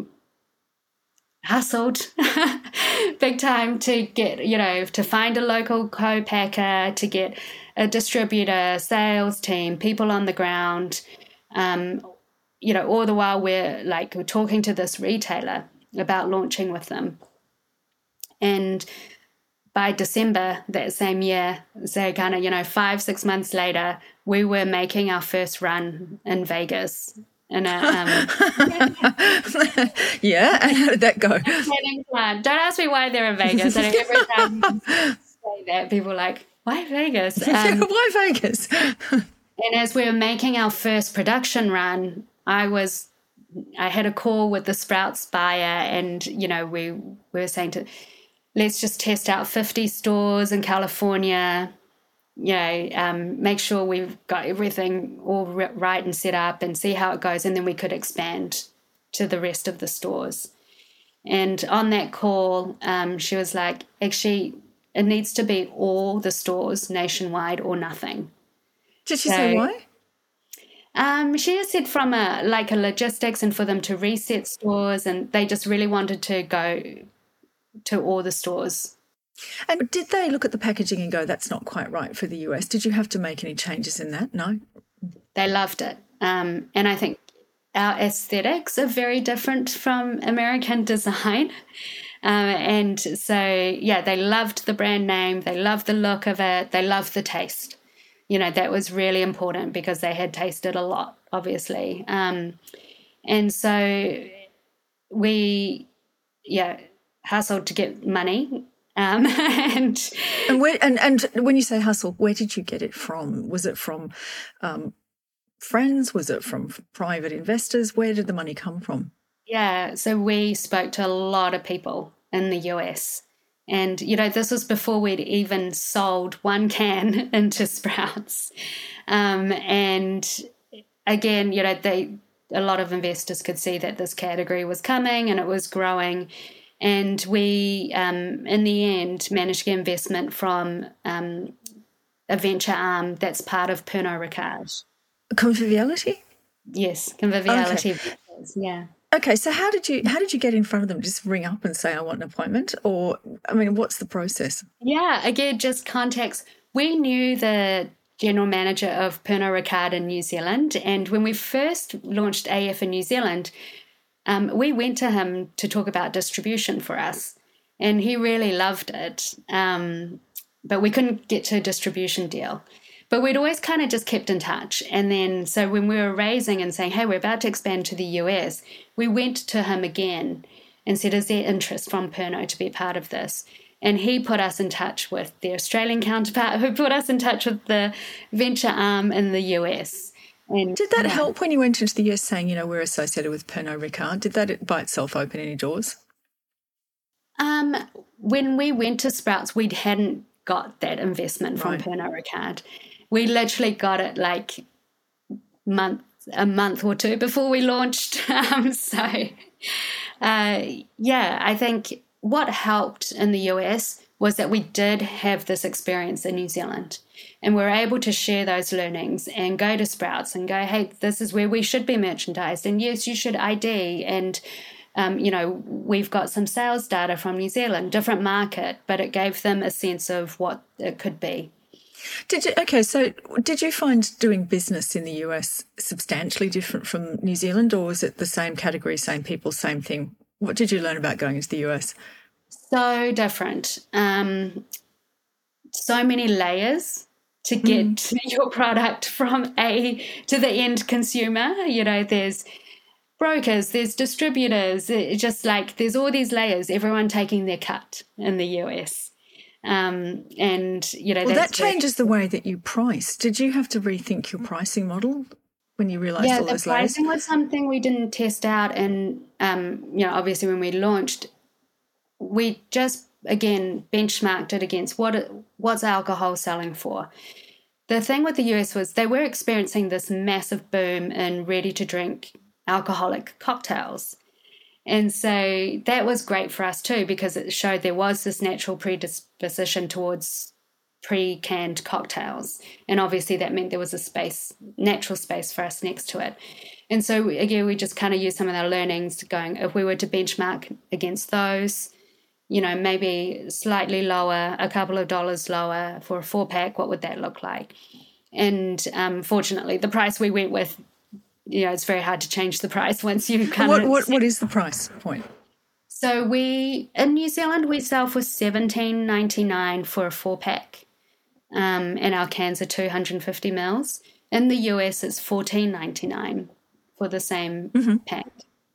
hustled big time to get, you know, to find a local co-packer, to get a distributor, sales team, people on the ground. Um, you know, all the while we're like we're talking to this retailer about launching with them. And by December that same year, so kind of, you know, five, six months later, we were making our first run in Vegas. And um, yeah, and how did that go? Don't ask me why they're in Vegas. And every time you say that, people are like, why Vegas? Um, yeah, why Vegas? And as we were making our first production run, I was, I had a call with the Sprouts buyer, and, you know, we, we were saying to, let's just test out fifty stores in California, you know, um, make sure we've got everything all right and set up and see how it goes, and then we could expand to the rest of the stores. And on that call, um, she was like, actually, it needs to be all the stores nationwide or nothing. Did she so, say why? Um, she just said from a like a logistics and for them to reset stores, and they just really wanted to go to all the stores. And did they look at the packaging and go, that's not quite right for the U S? Did you have to make any changes in that? No? They loved it. Um, and I think our aesthetics are very different from American design. Um, and so, yeah, they loved the brand name. They loved the look of it. They loved the taste. You know, that was really important because they had tasted a lot, obviously. Um, and so we, yeah, hustled to get money. Um, and and, where, and and when you say hustle, where did you get it from? Was it from um, friends? Was it from private investors? Where did the money come from? Yeah, so we spoke to a lot of people in the U S. And, you know, this was before we'd even sold one can into Sprouts. Um, and again, you know, they a lot of investors could see that this category was coming and it was growing. And we, um, in the end, managed to get investment from um, a venture arm that's part of Pernod Ricard. Conviviality? Yes, Conviviality. Okay. Ventures, yeah. Okay, so how did you how did you get in front of them? Just ring up and say, I want an appointment? Or, I mean, what's the process? Yeah, again, just contacts. We knew the general manager of Pernod Ricard in New Zealand, and when we first launched A F in New Zealand, Um, we went to him to talk about distribution for us, and he really loved it. Um, but we couldn't get to a distribution deal. But we'd always kind of just kept in touch. And then, so when we were raising and saying, hey, we're about to expand to the U S, we went to him again and said, is there interest from Pernod to be part of this? And he put us in touch with the Australian counterpart, who put us in touch with the venture arm in the U S. And, Did that yeah. help when you went into the U S saying, you know, we're associated with Pernod Ricard? Did that by itself open any doors? Um, when we went to Sprouts, we hadn't got that investment from Right. Pernod Ricard. We literally got it like month, a month or two before we launched. Um, so, uh, yeah, I think what helped in the U S was that we did have this experience in New Zealand, and we were able to share those learnings and go to Sprouts and go, hey, this is where we should be merchandised, and yes, you should I D, and um, you know, we've got some sales data from New Zealand, different market, but it gave them a sense of what it could be. Did you, okay, so did you find doing business in the U S substantially different from New Zealand, or was it the same category, same people, same thing? What did you learn about going into the U S? So different. Um, so many layers to get mm. your product from A to the end consumer. You know, there's brokers, there's distributors, it just like there's all these layers, everyone taking their cut in the U S. Um, and, you know, well, that changes the way that you price. Did you have to rethink your pricing model when you realised yeah, all those layers? Yeah, the pricing was something we didn't test out. And, um, you know, obviously when we launched, we just, again, benchmarked it against what what's alcohol selling for. The thing with the U S was they were experiencing this massive boom in ready-to-drink alcoholic cocktails. And so that was great for us too, because it showed there was this natural predisposition towards pre-canned cocktails. And obviously that meant there was a space, natural space for us next to it. And so, again, we just kind of used some of our learnings going, if we were to benchmark against those, you know, maybe slightly lower, a couple of dollars lower for a four-pack, what would that look like? And um, fortunately, the price we went with, you know, it's very hard to change the price once you kind what, of... What, what is the price point? So we, in New Zealand, we sell for seventeen ninety-nine for a four-pack, um, and our cans are two hundred fifty mils. In the U S, it's fourteen ninety-nine for the same mm-hmm. pack.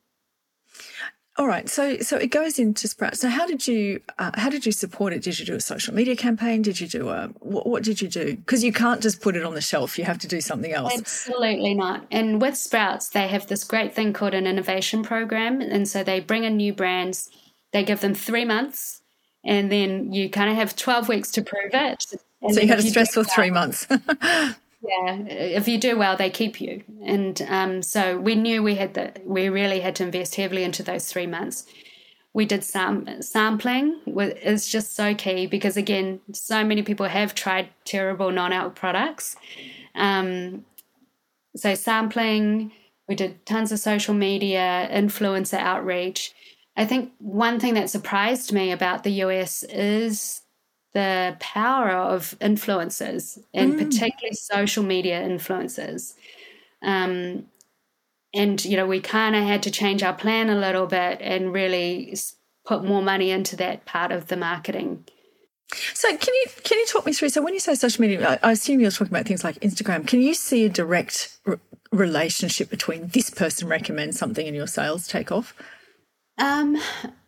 All right, so so it goes into Sprouts. So how did you uh, how did you support it? Did you do a social media campaign? Did you do a what, what did you do? Because you can't just put it on the shelf. You have to do something else. Absolutely not. And with Sprouts, they have this great thing called an innovation program, and so they bring in new brands. They give them three months, and then you kind of have twelve weeks to prove it. And so you had a stressful well, three months. Yeah, if you do well, they keep you. And um, so we knew we had the, we really had to invest heavily into those three months. We did some sampling, is just so key because, again, so many people have tried terrible non-alc products. Um, so sampling, we did tons of social media, influencer outreach. I think one thing that surprised me about the U S is the power of influencers, and mm. particularly social media influencers. Um, and, you know, we kind of had to change our plan a little bit and really put more money into that part of the marketing. So can you can you talk me through, so when you say social media, I, I assume you're talking about things like Instagram. Can you see a direct r- relationship between this person recommends something and your sales take off? Um.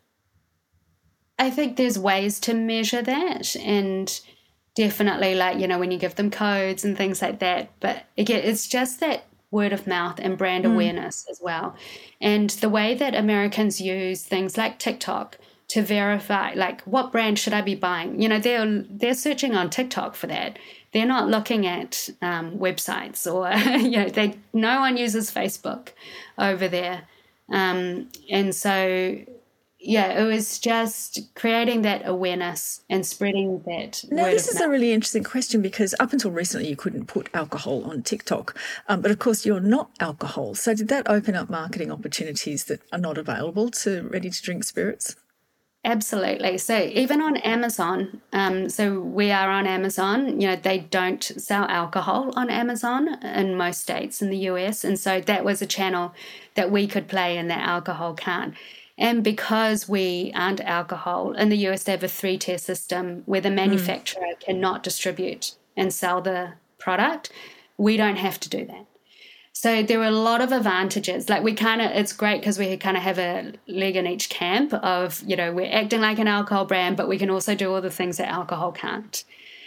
I think there's ways to measure that, and definitely, like, you know, when you give them codes and things like that. But again, it's just that word of mouth and brand mm. awareness as well. And the way that Americans use things like TikTok to verify, like, what brand should I be buying? You know, they're they're searching on TikTok for that. They're not looking at um, websites or, you know, they no one uses Facebook over there. Um, and so... Yeah, it was just creating that awareness and spreading that. Now, word this of is mouth. a really interesting question, because up until recently you couldn't put alcohol on TikTok. Um, but, of course, you're not alcohol. So did that open up marketing opportunities that are not available to ready-to-drink spirits? Absolutely. So even on Amazon, um, so we are on Amazon, you know, they don't sell alcohol on Amazon in most states in the U S. And so that was a channel that we could play in that alcohol can't. And because we aren't alcohol, in the U S they have a three-tier system where the manufacturer mm. cannot distribute and sell the product. We don't have to do that. So there were a lot of advantages. Like we kind of, it's great because we kind of have a leg in each camp of, you know, we're acting like an alcohol brand, but we can also do all the things that alcohol can't.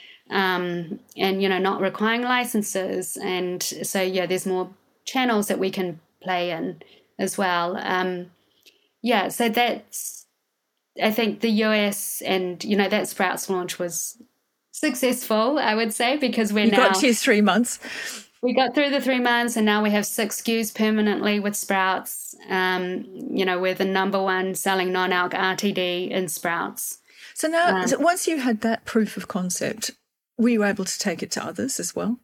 Um, and, you know, not requiring licenses. And so, yeah, there's more channels that we can play in as well. Um, yeah, so that's, I think the U S and, you know, that Sprouts launch was successful, I would say, because we're you now... got to your three months. We got through the three months and now we have six S K Us permanently with Sprouts. Um, you know, we're the number one selling non-alc R T D in Sprouts. So now, Um, so once you had that proof of concept, were you able to take it to others as well?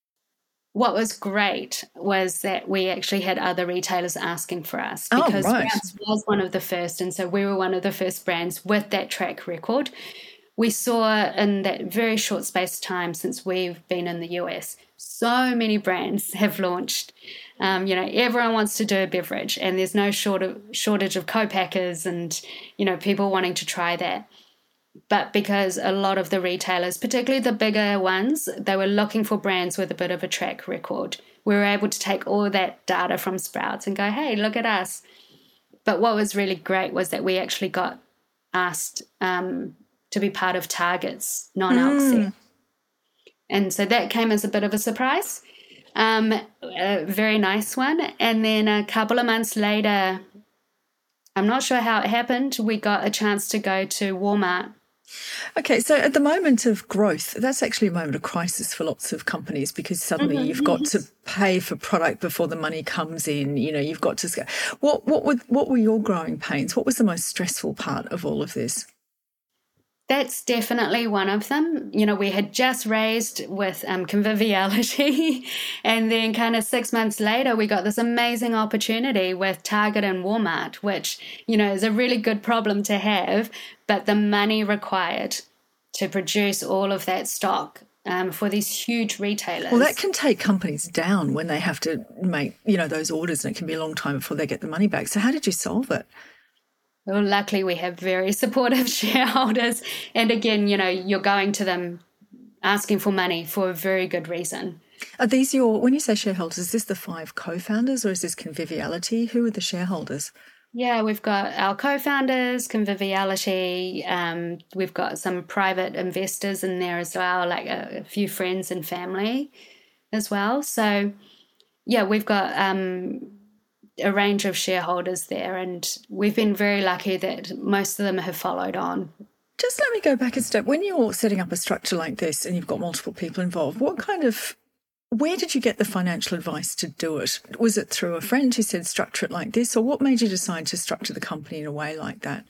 What was great was that we actually had other retailers asking for us Oh, because right. Sprouts was one of the first. And so we were one of the first brands with that track record. We saw in that very short space of time since we've been in the U S, so many brands have launched. Um, you know, everyone wants to do a beverage and there's no short of, shortage of co-packers and, you know, people wanting to try that. But because a lot of the retailers, particularly the bigger ones, they were looking for brands with a bit of a track record. We were able to take all that data from Sprouts and go, hey, look at us. But what was really great was that we actually got asked um, to be part of Target's non-alc Mm. set. And so that came as a bit of a surprise, um, a very nice one. And then a couple of months later, I'm not sure how it happened, we got a chance to go to Walmart. Okay, so at the moment of growth, that's actually a moment of crisis for lots of companies because suddenly Mm-hmm, you've got yes. to pay for product before the money comes in. You know, you've got to scale. What what were what were your growing pains? What was the most stressful part of all of this? That's definitely one of them. You know, we had just raised with um, Conviviality, and then kind of six months later, we got this amazing opportunity with Target and Walmart, which, you know, is a really good problem to have, but the money required to produce all of that stock um, for these huge retailers. Well, that can take companies down when they have to make, you know, those orders, and it can be a long time before they get the money back. So how did you solve it? Well, luckily we have very supportive shareholders. And again, you know, you're going to them asking for money for a very good reason. Are these your, when you say shareholders, is this the five co-founders or is this Conviviality? Who are the shareholders? Yeah, we've got our co-founders, Conviviality. Um, we've got some private investors in there as well, like a, a few friends and family as well. So, yeah, we've got um, a range of shareholders there, and we've been very lucky that most of them have followed on. Just let me go back a step. When you're setting up a structure like this and you've got multiple people involved, what kind of, where did you get the financial advice to do it? Was it through a friend who said structure it like this, or what made you decide to structure the company in a way like that?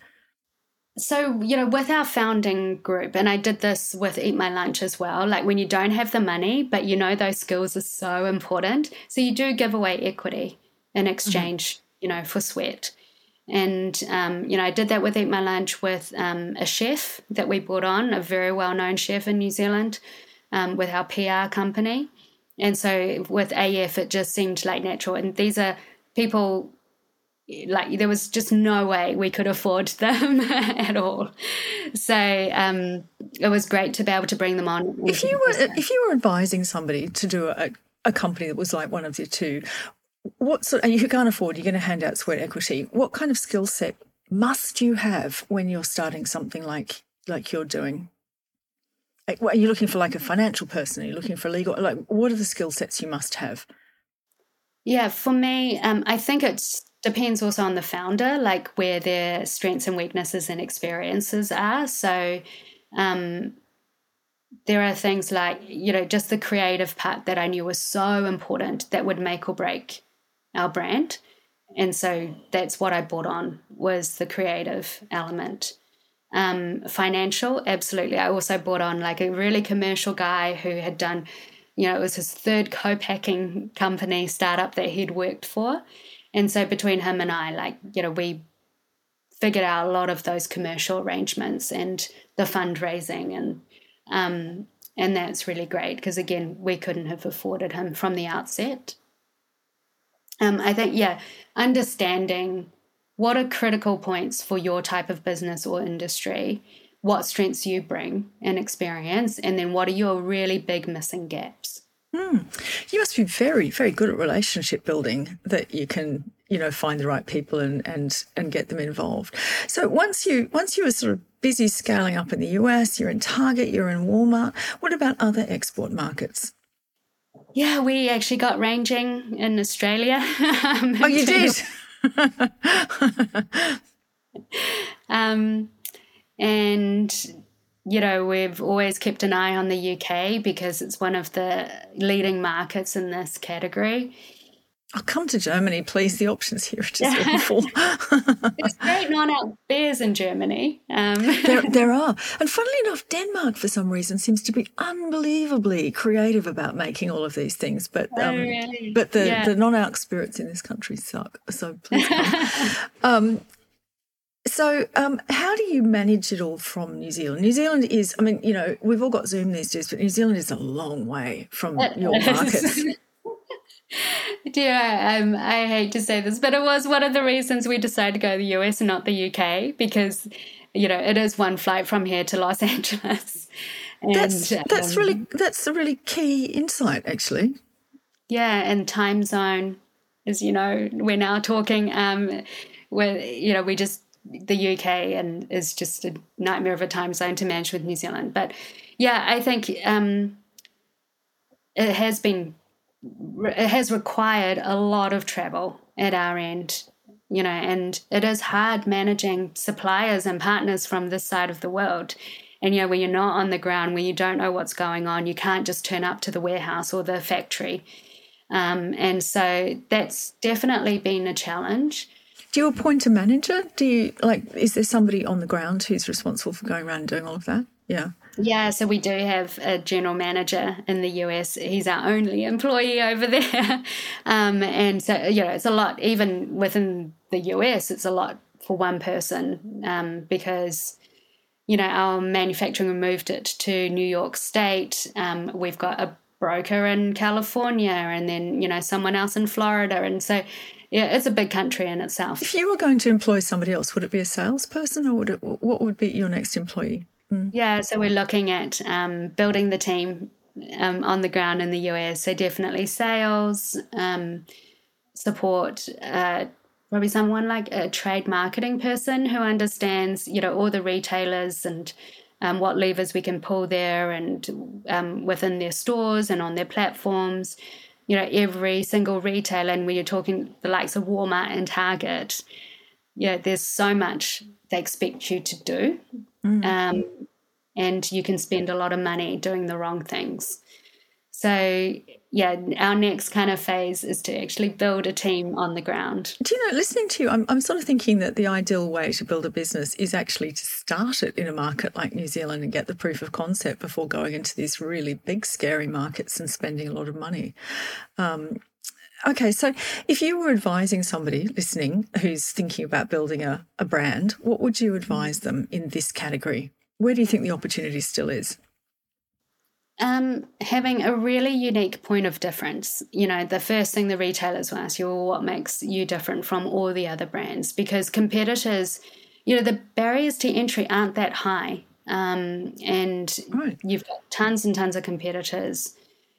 So, you know, with our founding group, and I did this with Eat My Lunch as well, like when you don't have the money, but you know those skills are so important. So you do give away equity in exchange, mm-hmm. you know, for sweat. And, um, you know, I did that with Eat My Lunch with um, a chef that we brought on, a very well-known chef in New Zealand, um, with our P R company. And so with A F, it just seemed like natural. And these are people, like there was just no way we could afford them at all. So um, it was great to be able to bring them on. If you were, if you were advising somebody to do a, a company that was like one of the two, what sort, and you can't afford, you're going to hand out sweat equity, what kind of skill set must you have when you're starting something like like you're doing? Like, are you looking for like a financial person? Are you looking for legal? Like, what are the skill sets you must have? Yeah, for me, um, I think it depends also on the founder, like where their strengths and weaknesses and experiences are. So um, there are things like, you know, just the creative part that I knew was so important that would make or break our brand. And so that's what I brought on, was the creative element. Um, financial, absolutely. I also brought on like a really commercial guy who had done, you know, it was his third co-packing company startup that he'd worked for. And so between him and I, like, you know, we figured out a lot of those commercial arrangements and the fundraising, and um, and that's really great because, again, we couldn't have afforded him from the outset. Um, I think, yeah, understanding what are critical points for your type of business or industry, what strengths you bring and experience, and then what are your really big missing gaps. Mm. You must be very, very good at relationship building, that you can, you know, find the right people and and and get them involved. So once you once you were sort of busy scaling up in the U S, you're in Target, you're in Walmart. What about other export markets? Yeah, we actually got ranging in Australia. um, oh, you did? um, and you know, we've always kept an eye on the U K because it's one of the leading markets in this category. I'll come to Germany, please. The options here are just awful. There's great non-alc beers in Germany. Um. there, there are. And funnily enough, Denmark, for some reason, seems to be unbelievably creative about making all of these things. But um, oh, really? but the, yeah. the non-alc spirits in this country suck. So please come. um, So um, how do you manage it all from New Zealand? New Zealand is, I mean, you know, we've all got Zoom these days, but New Zealand is a long way from your markets. Yeah, um, I hate to say this, but it was one of the reasons we decided to go to the U S and not the U K, because, you know, it is one flight from here to Los Angeles. And, that's that's um, really, that's a really key insight, actually. Yeah, and time zone is, you know, we're now talking, um, where, you know, we just, the U K and is just a nightmare of a time zone to manage with New Zealand. But yeah, I think um, it has been, it has required a lot of travel at our end, you know, and it is hard managing suppliers and partners from this side of the world. And, you know, when you're not on the ground, when you don't know what's going on, you can't just turn up to the warehouse or the factory. Um, and so that's definitely been a challenge. Do you appoint a manager? Do you, like, is there somebody on the ground who's responsible for going around and doing all of that? Yeah. Yeah, so we do have a general manager in the U S. He's our only employee over there. um, and so, you know, it's a lot, even within the U S, it's a lot for one person um, because, you know, our manufacturing moved it to New York State. Um, we've got a broker in California and then, you know, someone else in Florida. And so, yeah, it's a big country in itself. If you were going to employ somebody else, would it be a salesperson or would it, what would be your next employee? Mm. Yeah, so we're looking at um, building the team um, on the ground in the U S. So definitely sales, um, support, uh, probably someone like a trade marketing person who understands, you know, all the retailers and um, what levers we can pull there and um, within their stores and on their platforms. You know, every single retailer, and when you're talking the likes of Walmart and Target, yeah, there's so much they expect you to do. Mm. Um, and you can spend a lot of money doing the wrong things. So, yeah, our next kind of phase is to actually build a team on the ground. Do you know, listening to you, I'm, I'm sort of thinking that the ideal way to build a business is actually to start it in a market like New Zealand and get the proof of concept before going into these really big, scary markets and spending a lot of money. Um, okay, so if you were advising somebody listening who's thinking about building a, a brand, what would you advise them in this category? Where do you think the opportunity still is? Um, having a really unique point of difference. You know, the first thing the retailers will ask you, well, what makes you different from all the other brands? Because competitors, you know, the barriers to entry aren't that high. Um, and right. You've got tons and tons of competitors.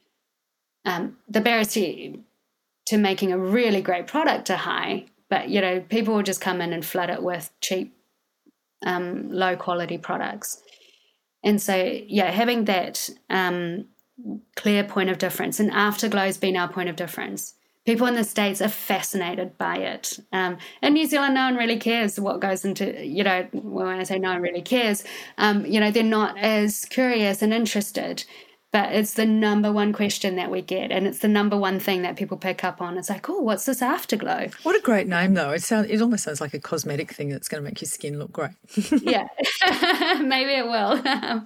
Um, the barriers to, to making a really great product are high, but, you know, people will just come in and flood it with cheap, um, low quality products. And so, yeah, having that um, clear point of difference, and Afterglow's been our point of difference. People in the States are fascinated by it. Um, in New Zealand, no one really cares what goes into, you know, when I say no one really cares, um, you know, they're not as curious and interested. But it's the number one question that we get, and it's the number one thing that people pick up on. It's like, oh, what's this Afterglow? What a great name, though. It sounds, it almost sounds like a cosmetic thing that's going to make your skin look great. Yeah, maybe it will.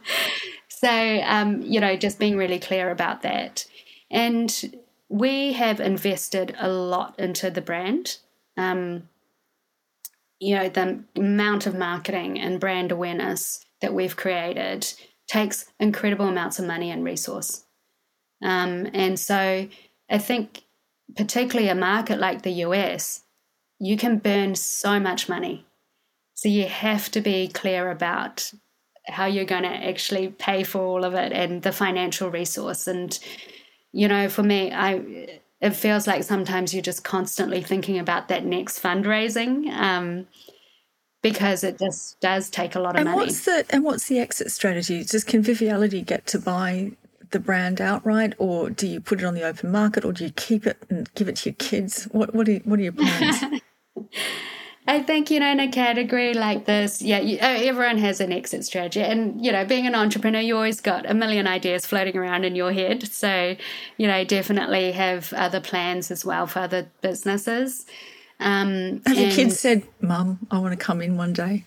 so, um, you know, just being really clear about that. And we have invested a lot into the brand. Um, you know, the amount of marketing and brand awareness that we've created takes incredible amounts of money and resource. Um, and so I think particularly a market like the U S, you can burn so much money. So you have to be clear about how you're going to actually pay for all of it and the financial resource. And, you know, for me, I it feels like sometimes you're just constantly thinking about that next fundraising, um, because it just does take a lot of and money. What's the, and what's the exit strategy? Does Conviviality get to buy the brand outright, or do you put it on the open market, or do you keep it and give it to your kids? What what are, what are your plans? I think, you know, in a category like this, yeah, you, everyone has an exit strategy. And, you know, being an entrepreneur, you always got a million ideas floating around in your head. So, you know, definitely have other plans as well for other businesses. Um, have your kids said, Mum, I want to come in one day?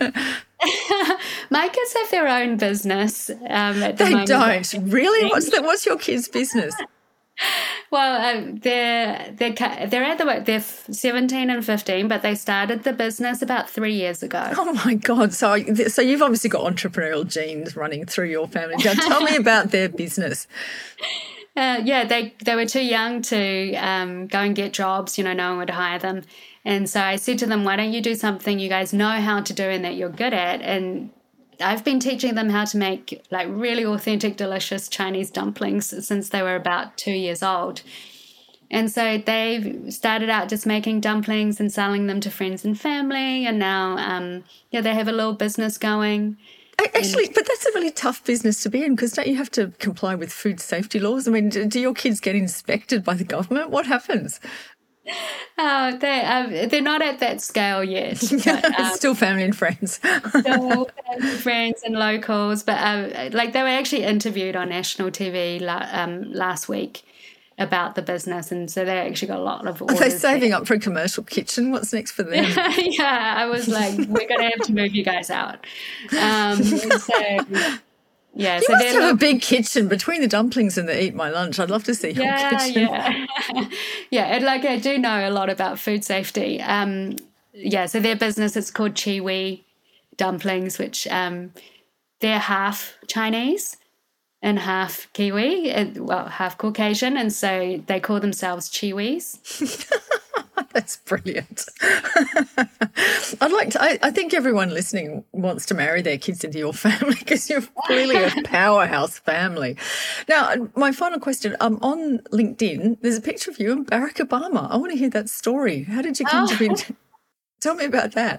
My kids have their own business. Um, at the they moment. don't? Really? What's the, what's your kids' business? Well, um, they're they're they're at the they're seventeen and fifteen, but they started the business about three years ago. Oh my God! So so you've obviously got entrepreneurial genes running through your family. Now, tell me about their business. Uh, yeah, they they were too young to um, go and get jobs. You know, no one would hire them, and so I said to them, "Why don't you do something you guys know how to do and that you're good at?" And I've been teaching them how to make like really authentic, delicious Chinese dumplings since they were about two years old. And so they started out just making dumplings and selling them to friends and family. And now, um, yeah, they have a little business going. Actually, but that's a really tough business to be in, because don't you have to comply with food safety laws? I mean, do your kids get inspected by the government? What happens? Oh, they um, they're not at that scale yet. But, um, still family and friends. Still family, friends and locals. But um, like they were actually interviewed on national T V la- um, last week about the business, and so they actually got a lot of orders. Are they saving there. up for a commercial kitchen? What's next for them? Yeah, I was like, we're going to have to move you guys out. Um, so... Yeah, you so must have little, a big kitchen between the dumplings and the Eat My Lunch. I'd love to see your yeah, kitchen. Yeah, yeah. And like I do know a lot about food safety. Um, yeah, so their business is called Chiwi Dumplings, which um, they're half Chinese and half Kiwi, and, well, half Caucasian, and so they call themselves Chiwis. That's brilliant. I'd like to, I, I think everyone listening wants to marry their kids into your family, because you're really a powerhouse family. Now, my final question, um, on LinkedIn, there's a picture of you and Barack Obama. I want to hear that story. How did you come oh. to be? Tell me about that.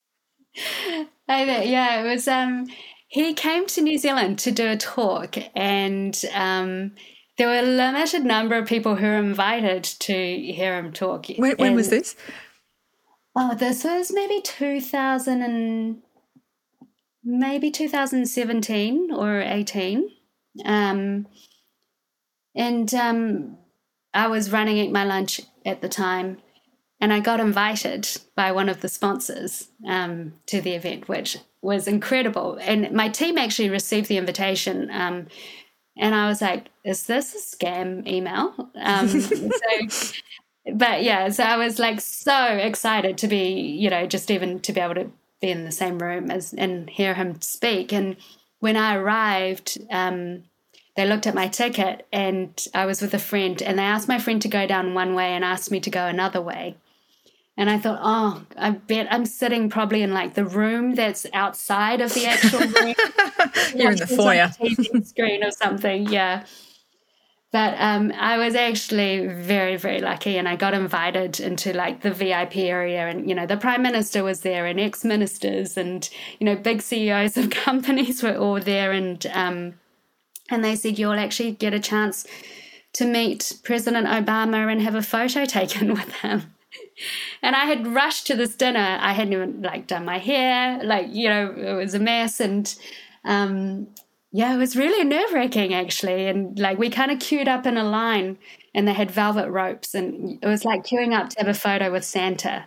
I, yeah, it was, um, he came to New Zealand to do a talk, and um, there were a limited number of people who were invited to hear him talk. When, when and, was this? Oh, this was maybe two thousand and maybe two thousand seventeen or eighteen. Um, and um, I was running Eat My Lunch at the time, and I got invited by one of the sponsors um, to the event, which was incredible. And my team actually received the invitation, um, and I was like, is this a scam email? Um, so, but yeah, so I was like so excited to be, you know, just even to be able to be in the same room as and hear him speak. And when I arrived, um, they looked at my ticket, and I was with a friend, and they asked my friend to go down one way and asked me to go another way. And I thought, oh, I bet I'm sitting probably in like the room that's outside of the actual room. You're in the foyer. T V screen or something, yeah. But um, I was actually very, very lucky, and I got invited into like the V I P area, and, you know, the Prime Minister was there, and ex-ministers, and, you know, big C E Os of companies were all there, and um, and they said, you'll actually get a chance to meet President Obama and have a photo taken with him. And I had rushed to this dinner. I hadn't even like done my hair, like, you know, it was a mess. And um, yeah, it was really nerve wracking actually. And like we kind of queued up in a line, and they had velvet ropes, and it was like queuing up to have a photo with Santa.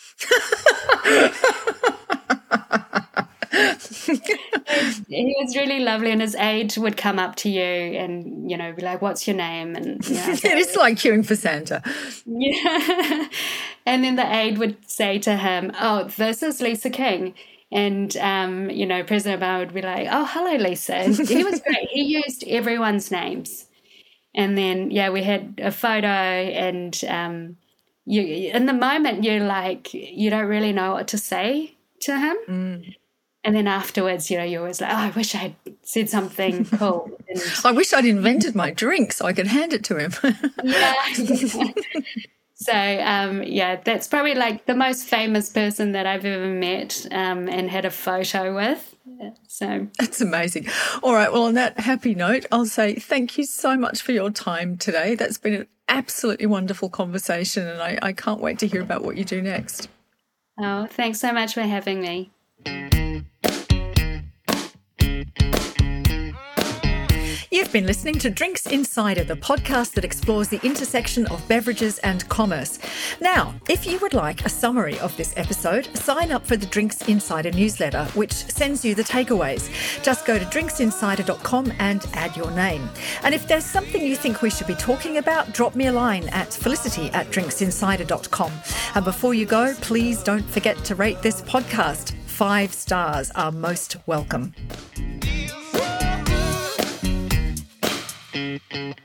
He was really lovely, and his aide would come up to you and, you know, be like, what's your name? And you know, it is like queuing for Santa. Yeah. And then the aide would say to him, oh, this is Lisa King. And, um, you know, President Obama would be like, oh, hello, Lisa. And he was great. He used everyone's names. And then, yeah, we had a photo, and um, you, in the moment you're like, you don't really know what to say to him. Mm. And then afterwards, you know, you're always like, oh, I wish I had said something cool. And I wish I'd invented my drink so I could hand it to him. yeah. So, um, yeah, that's probably like the most famous person that I've ever met um, and had a photo with. So that's amazing. All right. Well, on that happy note, I'll say thank you so much for your time today. That's been an absolutely wonderful conversation, and I, I can't wait to hear about what you do next. Oh, thanks so much for having me. You've been listening to Drinks Insider, the podcast that explores the intersection of beverages and commerce. Now, if you would like a summary of this episode, sign up for the Drinks Insider newsletter, which sends you the takeaways. Just go to drinks insider dot com and add your name. And if there's something you think we should be talking about, drop me a line at felicity at drinks insider dot com. And before you go, please don't forget to rate this podcast. Five stars are most welcome. Thank you.